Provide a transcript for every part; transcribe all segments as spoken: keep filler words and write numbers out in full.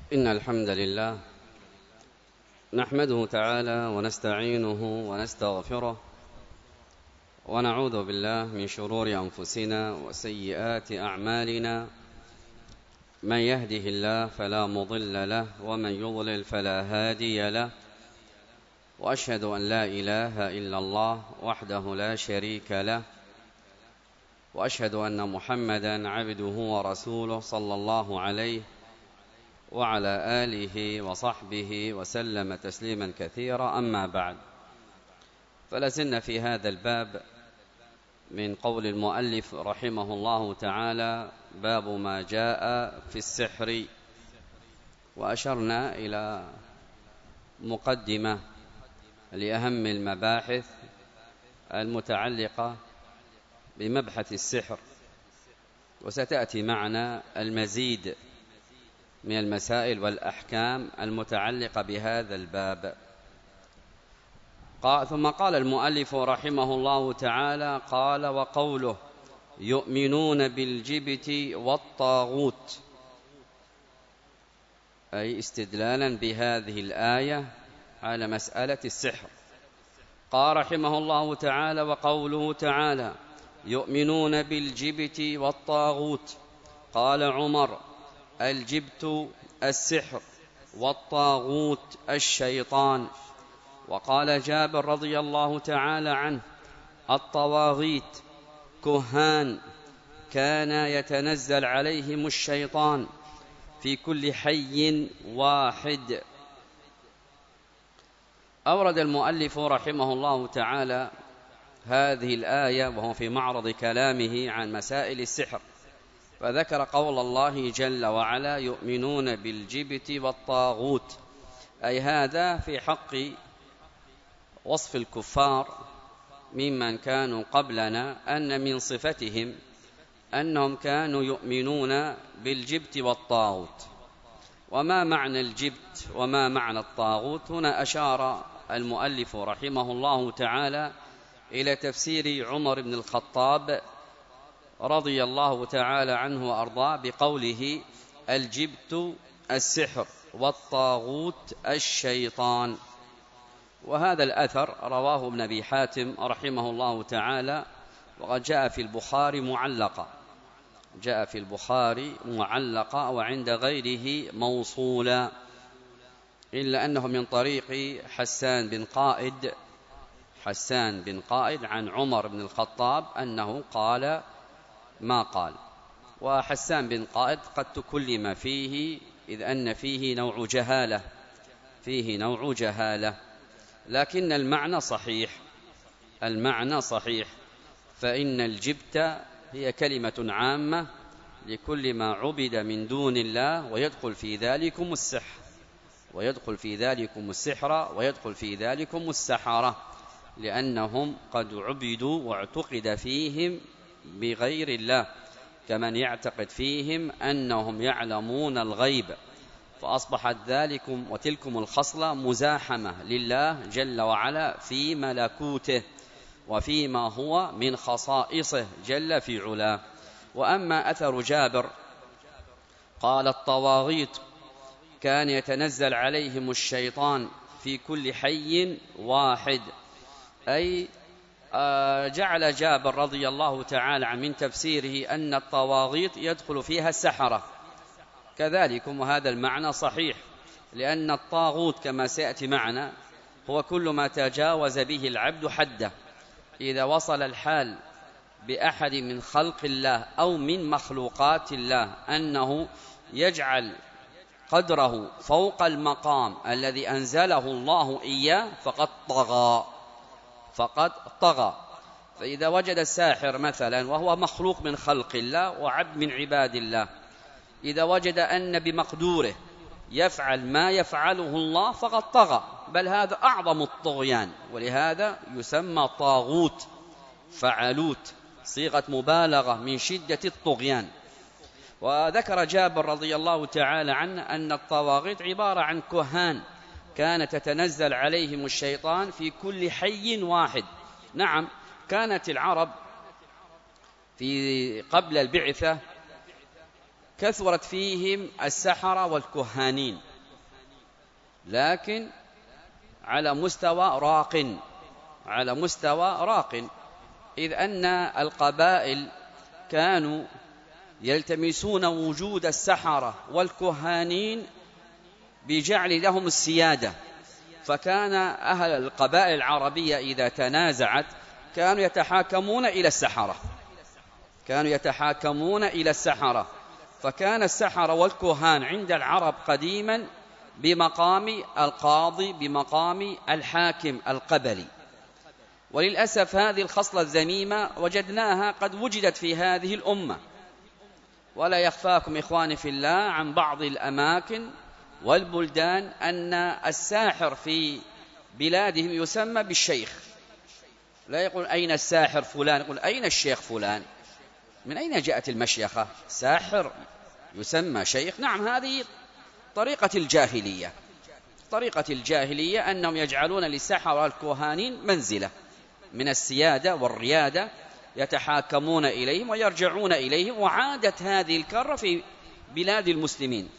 إن الحمد لله نحمده تعالى ونستعينه ونستغفره ونعوذ بالله من شرور أنفسنا وسيئات أعمالنا. من يهده الله فلا مضل له ومن يضلل فلا هادي له، وأشهد أن لا إله إلا الله وحده لا شريك له، وأشهد أن محمدا عبده ورسوله صلى الله عليه وعلى آله وصحبه وسلم تسليما كثيرا. أما بعد، فلازلنا في هذا الباب من قول المؤلف رحمه الله تعالى، باب ما جاء في السحر. وأشرنا إلى مقدمة لأهم المباحث المتعلقة بمبحث السحر، وستأتي معنا المزيد من المسائل والأحكام المتعلقة بهذا الباب. قال ثم قال المؤلف رحمه الله تعالى: قال وقوله يؤمنون بالجبت والطاغوت، أي استدلالا بهذه الآية على مسألة السحر. قال رحمه الله تعالى: وقوله تعالى يؤمنون بالجبت والطاغوت. قال عمر: الجبت السحر والطاغوت الشيطان. وقال جابر رضي الله تعالى عنه: الطواغيت كهان كان يتنزل عليهم الشيطان في كل حي واحد. أورد المؤلف رحمه الله تعالى هذه الآية وهو في معرض كلامه عن مسائل السحر، فذكر قول الله جل وعلا: يؤمنون بالجبت والطاغوت، أي هذا في حق وصف الكفار ممن كانوا قبلنا أن من صفتهم أنهم كانوا يؤمنون بالجبت والطاغوت. وما معنى الجبت وما معنى الطاغوت؟ هنا أشار المؤلف رحمه الله تعالى إلى تفسير عمر بن الخطاب رضي الله تعالى عنه وأرضاه بقوله: الجبت السحر والطاغوت الشيطان. وهذا الأثر رواه ابن أبي حاتم رحمه الله تعالى، وقد جاء في البخاري معلقا جاء في البخاري معلقا وعند غيره موصولا، إلا أنه من طريق حسان بن قائد حسان بن قائد عن عمر بن الخطاب أنه قال ما قال. وحسان بن قائد قد تكلم فيه، إذ أن فيه نوع جهالة فيه نوع جهالة لكن المعنى صحيح المعنى صحيح فإن الجبت هي كلمة عامة لكل ما عبد من دون الله، ويدخل في ذلكم السحر ويدخل في ذلكم السحر ويدخل في ذلكم السحرة، لأنهم قد عبدوا واعتقد فيهم بغير الله، كمن يعتقد فيهم أنهم يعلمون الغيب، فأصبحت ذلكم وتلكم الخصلة مزاحمة لله جل وعلا في ملكوته وفيما هو من خصائصه جل في علاه. وأما أثر جابر قال: الطواغيت كان يتنزل عليهم الشيطان في كل حي واحد، أي جعل جابر رضي الله تعالى عنه من تفسيره أن الطواغيت يدخل فيها السحرة كذلك، وهذا المعنى صحيح، لأن الطاغوت كما سيأتي معنا هو كل ما تجاوز به العبد حده، إذا وصل الحال بأحد من خلق الله أو من مخلوقات الله أنه يجعل قدره فوق المقام الذي أنزله الله إياه فقد طغى فقد طغى. فإذا وجد الساحر مثلا وهو مخلوق من خلق الله وعبد من عباد الله، إذا وجد أن بمقدوره يفعل ما يفعله الله فقد طغى، بل هذا أعظم الطغيان، ولهذا يسمى طاغوت فعلوت، صيغة مبالغة من شدة الطغيان. وذكر جابر رضي الله تعالى عنه أن الطواغيت عبارة عن كهان كانت تتنزل عليهم الشيطان في كل حي واحد. نعم، كانت العرب في قبل البعثة كثرت فيهم السحرة والكهانين، لكن على مستوى راق، على مستوى راق، إذ أن القبائل كانوا يلتمسون وجود السحرة والكهانين بجعل لهم السيادة. فكان أهل القبائل العربية إذا تنازعت كانوا يتحاكمون إلى السحرة، كانوا يتحاكمون إلى السحرة. فكان السحرة والكهان عند العرب قديما بمقام القاضي، بمقام الحاكم القبلي. وللأسف هذه الخصلة الذميمة وجدناها قد وجدت في هذه الأمة. ولا يخفاكم إخواني في الله عن بعض الأماكن والبلدان أن الساحر في بلادهم يسمى بالشيخ، لا يقول أين الساحر فلان، يقول أين الشيخ فلان. من أين جاءت المشيخة؟ ساحر يسمى شيخ. نعم، هذه طريقة الجاهلية، طريقة الجاهلية أنهم يجعلون للسحرة والكهانين منزلة من السيادة والريادة، يتحاكمون إليهم ويرجعون إليهم. وعادت هذه الكرة في بلاد المسلمين،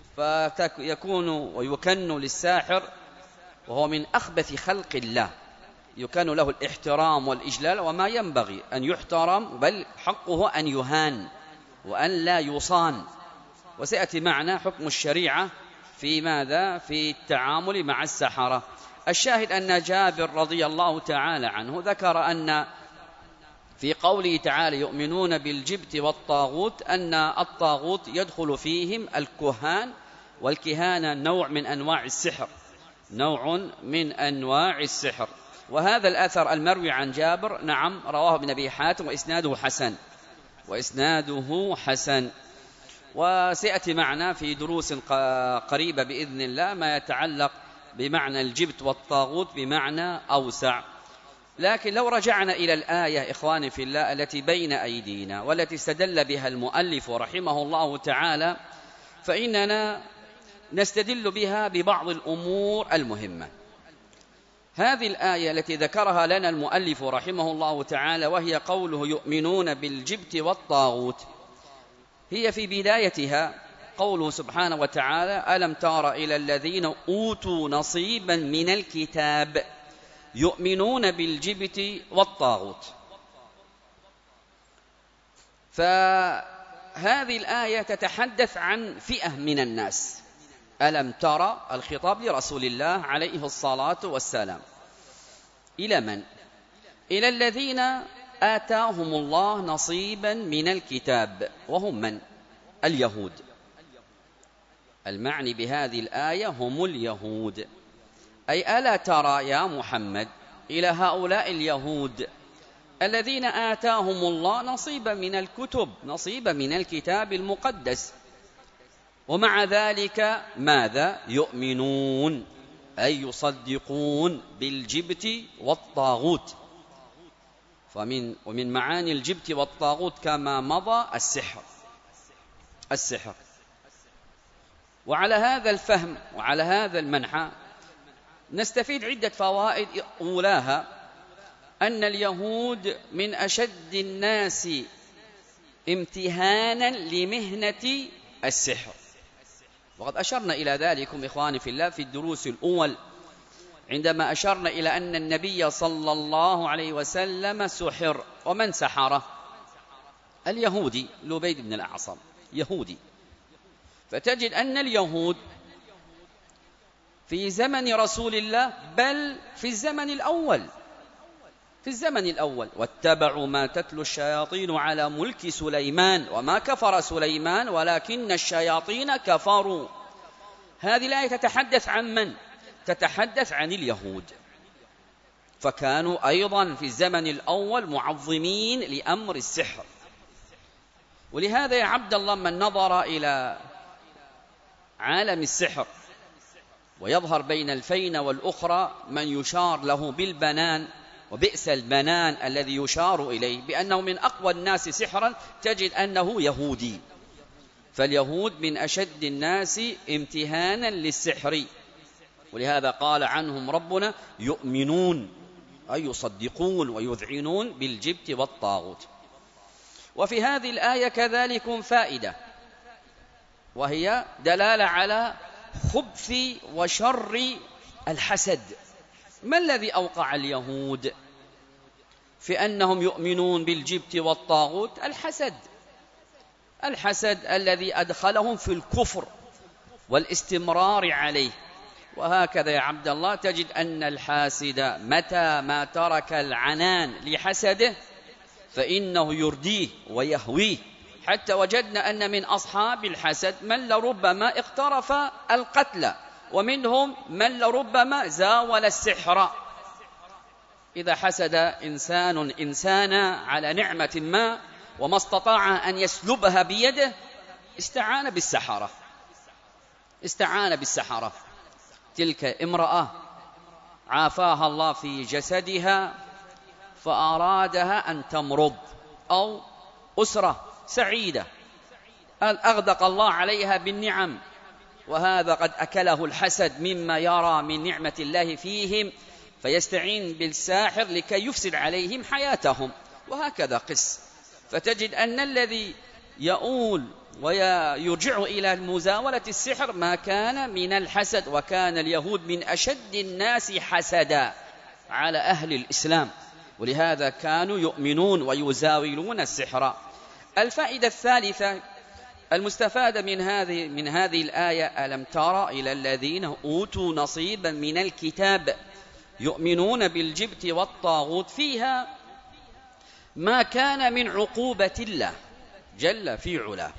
فيكون ويكن للساحر وهو من أخبث خلق الله، يكن له الاحترام والإجلال وما ينبغي أن يحترم، بل حقه أن يهان وأن لا يصان. وسيأتي معنا حكم الشريعة في ماذا؟ في التعامل مع السحرة. الشاهد أن جابر رضي الله تعالى عنه ذكر أن في قوله تعالى يؤمنون بالجبت والطاغوت أن الطاغوت يدخل فيهم الكهان، والكهانة نوع من أنواع السحر، نوع من أنواع السحر. وهذا الأثر المروي عن جابر نعم رواه ابن أبي حاتم وإسناده حسن، وإسناده حسن. وسيأتي معنا في دروس قريبة بإذن الله ما يتعلق بمعنى الجبت والطاغوت بمعنى أوسع. لكن لو رجعنا إلى الآية إخواني في الله التي بين أيدينا والتي استدل بها المؤلف رحمه الله تعالى، فإننا نستدل بها ببعض الأمور المهمة. هذه الآية التي ذكرها لنا المؤلف رحمه الله تعالى وهي قوله يؤمنون بالجبت والطاغوت، هي في بدايتها قوله سبحانه وتعالى ألم تر إلى الذين أوتوا نصيبا من الكتاب يؤمنون بالجبت والطاغوت. فهذه الآية تتحدث عن فئة من الناس. ألم ترى الخطاب لرسول الله عليه الصلاة والسلام. إلى من؟ إلى الذين آتاهم الله نصيبا من الكتاب، وهم من؟ اليهود. المعني بهذه الآية هم اليهود. أي ألا ترى يا محمد إلى هؤلاء اليهود الذين آتاهم الله نصيبا من الكتب، نصيبا من الكتاب المقدس، ومع ذلك ماذا؟ يؤمنون أي يصدقون بالجبت والطاغوت. فمن ومن معاني الجبت والطاغوت كما مضى السحر، السحر. وعلى هذا الفهم وعلى هذا المنحى نستفيد عدة فوائد. أولاها أن اليهود من أشد الناس امتهانا لمهنة السحر، وقد أشرنا إلى ذلكم إخواني في الله في الدروس الأول عندما أشرنا إلى أن النبي صلى الله عليه وسلم سحر. ومن سحره؟ اليهودي لبيد بن الأعصم، يهودي. فتجد أن اليهود في زمن رسول الله بل في الزمن الأول في الزمن الأول واتبعوا ما تتلو الشياطين على ملك سليمان وما كفر سليمان ولكن الشياطين كفروا. هذه الآية تتحدث عن من؟ تتحدث عن اليهود. فكانوا أيضا في الزمن الأول معظمين لأمر السحر. ولهذا يا عبد الله من نظر إلى عالم السحر ويظهر بين الفينة والأخرى من يشار له بالبنان، وبئس البنان الذي يشار إليه بأنه من أقوى الناس سحرا، تجد أنه يهودي. فاليهود من أشد الناس امتهانا للسحر، ولهذا قال عنهم ربنا يؤمنون أي يصدقون ويذعنون بالجبت والطاغوت. وفي هذه الآية كذلك فائدة، وهي دلالة على خبث وشر الحسد. ما الذي أوقع اليهود في أنهم يؤمنون بالجبت والطاغوت؟ الحسد، الحسد الذي أدخلهم في الكفر والاستمرار عليه. وهكذا يا عبد الله تجد أن الحاسد متى ما ترك العنان لحسده فإنه يرديه ويهويه، حتى وجدنا أن من أصحاب الحسد من لربما اقترف القتل، ومنهم من لربما زاول السحر. إذا حسد إنسان إنسانا على نعمة ما وما استطاع أن يسلبها بيده استعان بالسحرة، استعان بالسحرة. تلك امرأة عافاها الله في جسدها فأرادها أن تمرض، أو أسرة سعيدة أغدق الله عليها بالنعم، وهذا قد أكله الحسد مما يرى من نعمة الله فيهم، فيستعين بالساحر لكي يفسد عليهم حياتهم. وهكذا قس. فتجد أن الذي يؤول ويرجع إلى مزاولة السحر ما كان من الحسد. وكان اليهود من أشد الناس حسدا على أهل الإسلام، ولهذا كانوا يؤمنون ويزاولون السحر. الفائدة الثالثة المستفادة من هذه من هذه الآية: ألم تر إلى الذين أوتوا نصيبا من الكتاب يؤمنون بالجبت والطاغوت. فيها ما كان من عقوبة الله جل في علاه.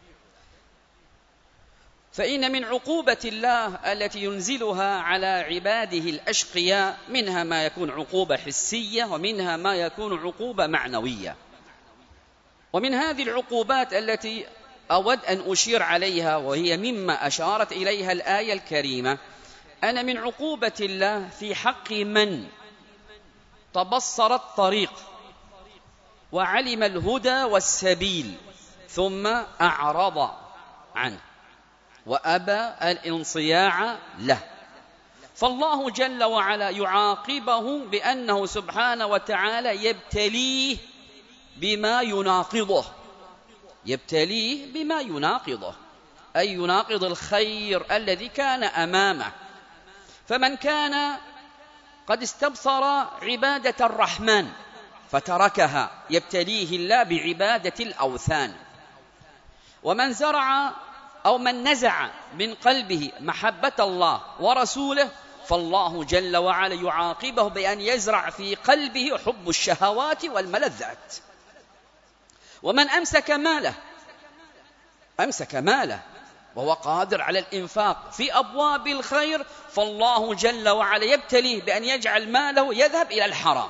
فإن من عقوبة الله التي ينزلها على عباده الأشقياء منها ما يكون عقوبة حسية، ومنها ما يكون عقوبة معنوية. ومن هذه العقوبات التي أود أن أشير عليها، وهي مما أشارت إليها الآية الكريمة، أن من عقوبة الله في حق من تبصر الطريق وعلم الهدى والسبيل ثم أعرض عنه وأبى الانصياع له، فالله جل وعلا يعاقبه بأنه سبحانه وتعالى يبتليه بما يناقضه، يبتليه بما يناقضه، أي يناقض الخير الذي كان أمامه. فمن كان قد استبصر عبادة الرحمن فتركها يبتليه الله بعبادة الأوثان. ومن زرع أو من نزع من قلبه محبة الله ورسوله فالله جل وعلا يعاقبه بأن يزرع في قلبه حب الشهوات والملذات. ومن أمسك ماله أمسك ماله وهو قادر على الإنفاق في أبواب الخير فالله جل وعلا يبتليه بأن يجعل ماله يذهب إلى الحرام.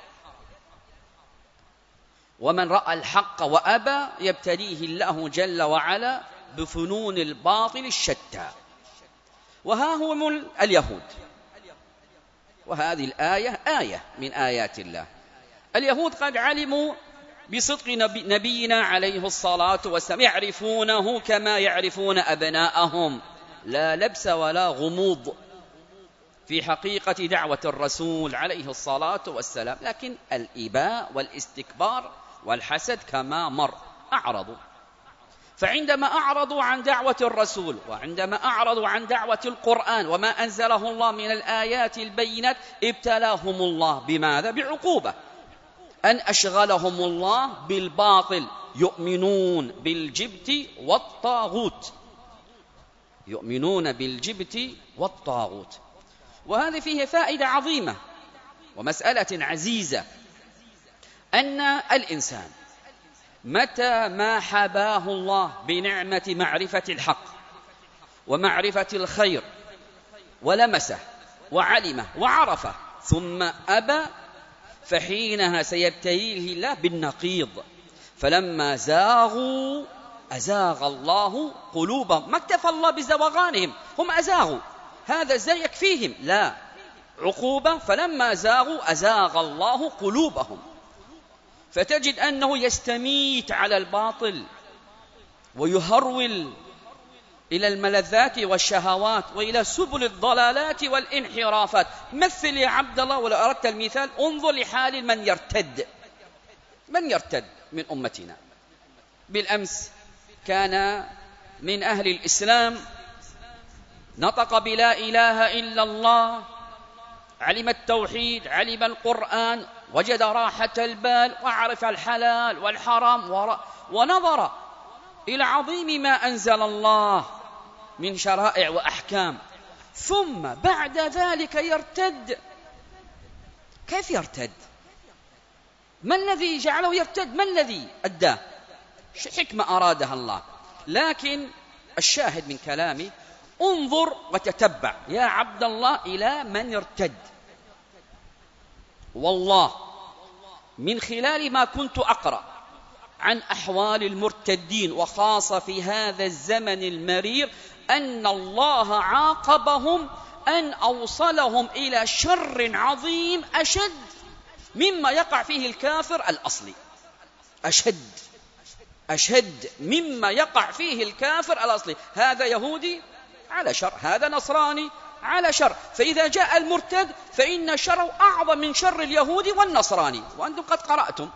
ومن رأى الحق وأبى يبتليه الله جل وعلا بفنون الباطل الشتى. وها هم اليهود، وهذه الآية آية من آيات الله. اليهود قد علموا بصدق نبينا عليه الصلاة والسلام، يعرفونه كما يعرفون أبناءهم، لا لبس ولا غموض في حقيقة دعوة الرسول عليه الصلاة والسلام، لكن الإباء والاستكبار والحسد كما مر أعرضوا. فعندما أعرضوا عن دعوة الرسول وعندما أعرضوا عن دعوة القرآن وما أنزله الله من الآيات البينات ابتلاهم الله بماذا؟ بعقوبة، أن أشغلهم الله بالباطل، يؤمنون بالجبت والطاغوت، يؤمنون بالجبت والطاغوت. وهذه فيه فائدة عظيمة ومسألة عزيزة، أن الإنسان متى ما حباه الله بنعمة معرفة الحق ومعرفة الخير ولمسه وعلمه وعرفه ثم أبى فحينها سيبتليه الله بالنقيض. فلما زاغوا أزاغ الله قلوبهم. ما اكتفى الله بزوغانهم، هم أزاغوا، هذا الزاغ يكفيهم، لا، عقوبة. فلما زاغوا أزاغ الله قلوبهم. فتجد أنه يستميت على الباطل ويهرول إلى الملذات والشهوات وإلى سبل الضلالات والانحرافات. مثل يا عبد الله ولو أردت المثال، انظر لحال من يرتد من يرتد من أمتنا. بالأمس كان من أهل الإسلام نطق بلا إله إلا الله، علم التوحيد، علم القرآن، وجد راحة البال، وعرف الحلال والحرام، ونظر إلى عظيم ما أنزل الله من شرائع وأحكام، ثم بعد ذلك يرتد. كيف يرتد؟ ما الذي جعله يرتد؟ ما الذي أداه؟ حكمة أرادها الله. لكن الشاهد من كلامي انظر وتتبع يا عبد الله إلى من ارتد. والله من خلال ما كنت أقرأ عن أحوال المرتدين، وخاصة في هذا الزمن المرير، أن الله عاقبهم أن أوصلهم إلى شر عظيم أشد مما يقع فيه الكافر الأصلي. أشد أشد مما يقع فيه الكافر الأصلي. هذا يهودي على شر، هذا نصراني على شر، فإذا جاء المرتد فإن شره أعظم من شر اليهودي والنصراني. وأنتم قد قرأتم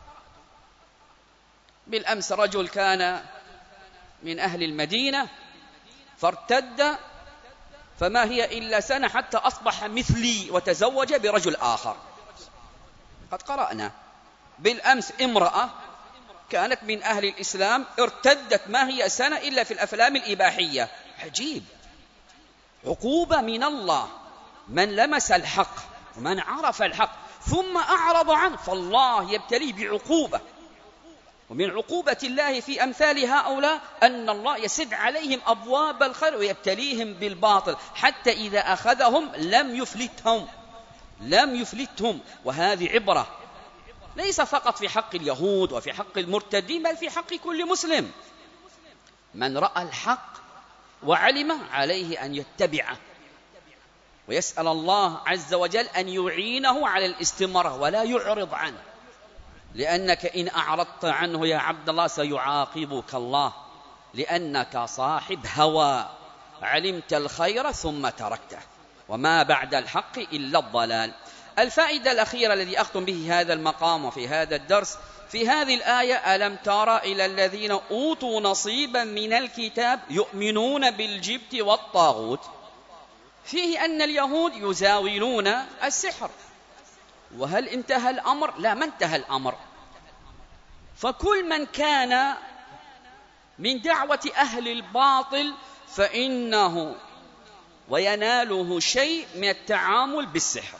بالأمس رجل كان من أهل المدينة فارتد، فما هي إلا سنة حتى أصبح مثلي وتزوج برجل آخر. قد قرأنا بالأمس امرأة كانت من أهل الإسلام ارتدت، ما هي سنة إلا في الأفلام الإباحية. عجيب، عقوبة من الله من لمس الحق ومن عرف الحق ثم أعرض عنه، فالله يبتليه بعقوبة. ومن عقوبة الله في أمثال هؤلاء أن الله يسد عليهم أبواب الخير ويبتليهم بالباطل، حتى إذا أخذهم لم يفلتهم لم يفلتهم. وهذه عبرة ليس فقط في حق اليهود وفي حق المرتدين، بل في حق كل مسلم. من رأى الحق وعلم عليه أن يتبعه، ويسأل الله عز وجل أن يعينه على الاستمرار ولا يعرض عنه، لأنك إن أعرضت عنه يا عبد الله سيعاقبك الله، لأنك صاحب هوى، علمت الخير ثم تركته، وما بعد الحق إلا الضلال. الفائدة الأخيرة الذي أختم به هذا المقام وفي هذا الدرس في هذه الآية: ألم تر إلى الذين أوتوا نصيبا من الكتاب يؤمنون بالجبت والطاغوت. فيه أن اليهود يزاولون السحر. وهل انتهى الأمر؟ لا، ما انتهى الأمر. فكل من كان من دعوة أهل الباطل فإنه ويناله شيء من التعامل بالسحر.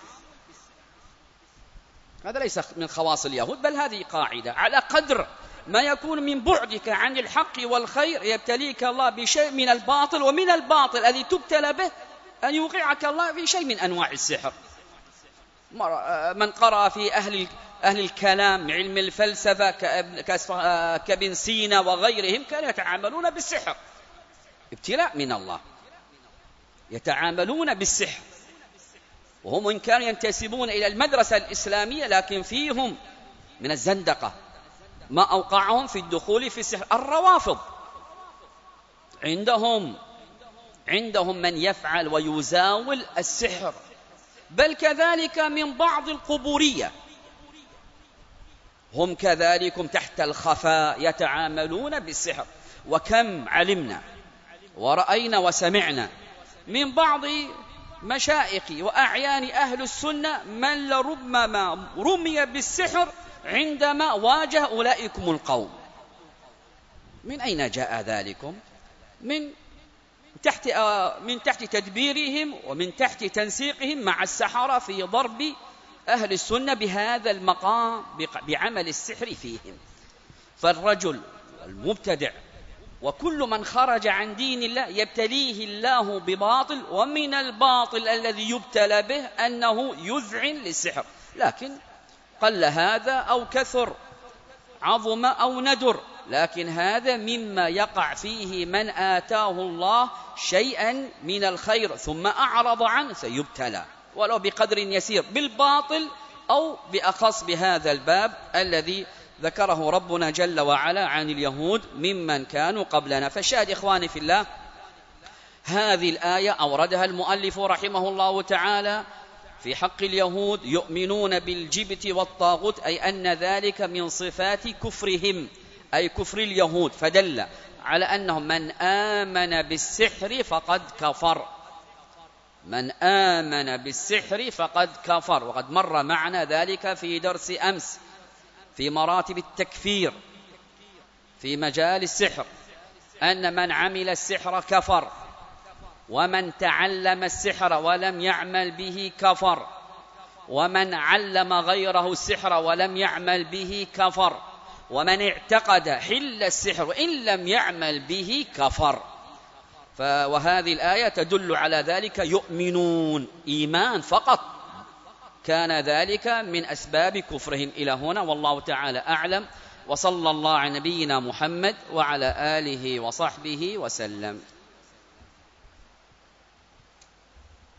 هذا ليس من خواص اليهود، بل هذه قاعدة: على قدر ما يكون من بعدك عن الحق والخير يبتليك الله بشيء من الباطل، ومن الباطل الذي تبتلى به أن يوقعك الله في شيء من أنواع السحر. من قرأ في أهل أهل الكلام علم الفلسفة كابن سينا وغيرهم كانوا يتعاملون بالسحر، ابتلاء من الله، يتعاملون بالسحر. وهم إن كانوا ينتسبون إلى المدرسة الإسلامية لكن فيهم من الزندقة ما أوقعهم في الدخول في السحر. الروافض عندهم عندهم من يفعل ويزاول السحر، بل كذلك من بعض القبورية هم كذلك تحت الخفاء يتعاملون بالسحر. وكم علمنا ورأينا وسمعنا من بعض مشائخ وأعيان أهل السنة من لربما رمي بالسحر عندما واجه أولئكم القوم. من أين جاء ذلكم؟ من تحت من تحت تدبيرهم ومن تحت تنسيقهم مع السحرة في ضرب أهل السنة بهذا المقام بعمل السحر فيهم. فالرجل المبتدع وكل من خرج عن دين الله يبتليه الله بباطل، ومن الباطل الذي يبتلى به أنه يذعن للسحر، لكن قل هذا أو كثر، عظم أو ندر، لكن هذا مما يقع فيه من آتاه الله شيئا من الخير ثم أعرض عنه سيبتلى ولو بقدر يسير بالباطل، أو بأخص بهذا الباب الذي ذكره ربنا جل وعلا عن اليهود ممن كانوا قبلنا. فالشاهد إخواني في الله، هذه الآية أوردها المؤلف رحمه الله تعالى في حق اليهود: يؤمنون بالجبت والطاغوت، أي أن ذلك من صفات كفرهم أي كفر اليهود، فدل على أنه من آمن بالسحر فقد كفر، من آمن بالسحر فقد كفر. وقد مر معنا ذلك في درس أمس في مراتب التكفير في مجال السحر، أن من عمل السحر كفر، ومن تعلم السحر ولم يعمل به كفر، ومن علم غيره السحر ولم يعمل به كفر، ومن اعتقد حل السحر وإن لم يعمل به كفر. وهذه الآية تدل على ذلك، يؤمنون إيمان فقط كان ذلك من أسباب كفرهم. إلى هنا والله تعالى أعلم، وصلى الله على نبينا محمد وعلى آله وصحبه وسلم.